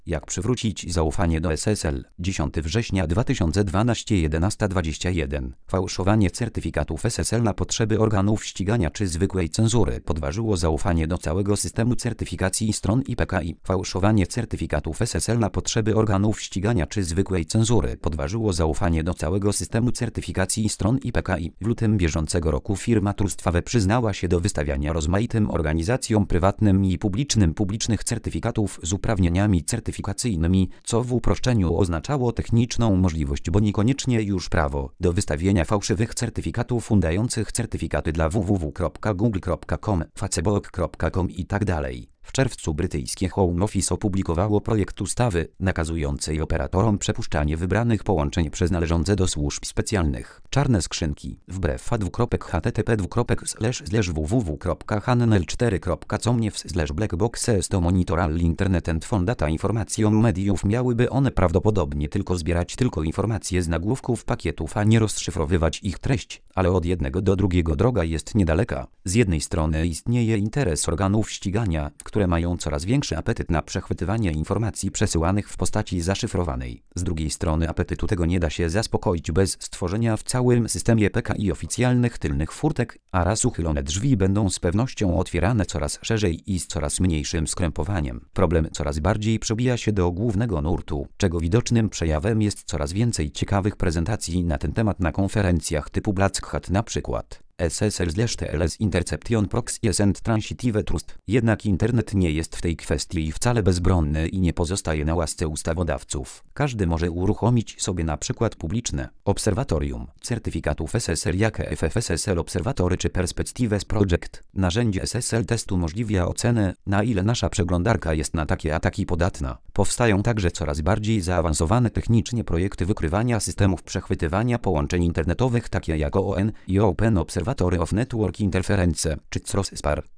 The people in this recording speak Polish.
Jak przywrócić zaufanie do SSL? 10 września 2012 11:21. Fałszowanie certyfikatów SSL na potrzeby organów ścigania czy zwykłej cenzury podważyło zaufanie do całego systemu certyfikacji stron IPKI. Fałszowanie certyfikatów SSL na potrzeby organów ścigania czy zwykłej cenzury podważyło zaufanie do całego systemu certyfikacji stron IPKI. W lutym bieżącego roku firma Trustwave przyznała się do wystawiania rozmaitym organizacjom prywatnym i publicznym publicznych certyfikatów z uprawnieniami certyfikacyjnymi, co w uproszczeniu oznaczało techniczną możliwość, bo niekoniecznie już prawo, do wystawienia fałszywych certyfikatów udających certyfikaty dla www.google.com, facebook.com itd. W czerwcu brytyjskie Home Office opublikowało projekt ustawy nakazującej operatorom przepuszczanie wybranych połączeń przez należące do służb specjalnych czarne skrzynki. Wbrew http://www.hannel4.comniew/blackboxes to Monitor Internet and Phone Data Information Mediów miałyby one prawdopodobnie tylko zbierać informacje z nagłówków pakietów, a nie rozszyfrowywać ich treść, ale od jednego do drugiego droga jest niedaleka. Z jednej strony istnieje interes organów ścigania, które mają coraz większy apetyt na przechwytywanie informacji przesyłanych w postaci zaszyfrowanej. Z drugiej strony apetytu tego nie da się zaspokoić bez stworzenia w całym systemie PKI oficjalnych tylnych furtek, a raz uchylone drzwi będą z pewnością otwierane coraz szerzej i z coraz mniejszym skrępowaniem. Problem coraz bardziej przebija się do głównego nurtu, czego widocznym przejawem jest coraz więcej ciekawych prezentacji na ten temat na konferencjach typu Black Hat na przykład. SSL/TLS Interception Proxies and Transitive Trust. Jednak internet nie jest w tej kwestii wcale bezbronny i nie pozostaje na łasce ustawodawców. Każdy może uruchomić sobie na przykład publiczne obserwatorium certyfikatów SSL jak FFSSL Observatory czy Perspectives Project. Narzędzie SSL testu umożliwia ocenę, na ile nasza przeglądarka jest na takie ataki podatna. Powstają także coraz bardziej zaawansowane technicznie projekty wykrywania systemów przechwytywania połączeń internetowych takie jak OON i Open Observatory of Network Interference czy CROSSPAR.